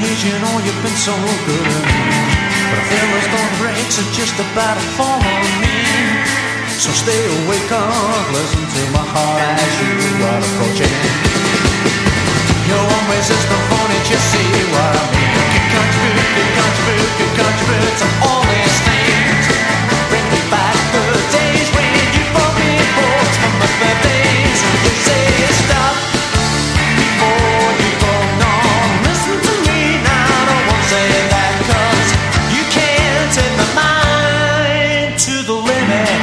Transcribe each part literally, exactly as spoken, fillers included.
days, you know you've been so good at me. But I feel as though the brakes are just about to fall on me. So stay awake up, listen to my heart as you are approaching. You're always just the phone, and you see what I mean. You can contribute, you contribute, you contribute to all these things. Bring me back the days when you bought me books from my birthdays. You say stop before you go on. Listen to me now, don't want to say that, cause you can't take my mind to the limit.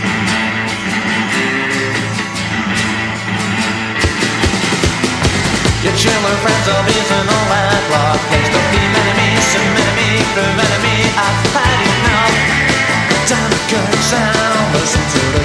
Your children, friends of his and all that rock. Please don't be mad at me, some mad at me, prevent me. I've had enough. Time to cut sound, listen to the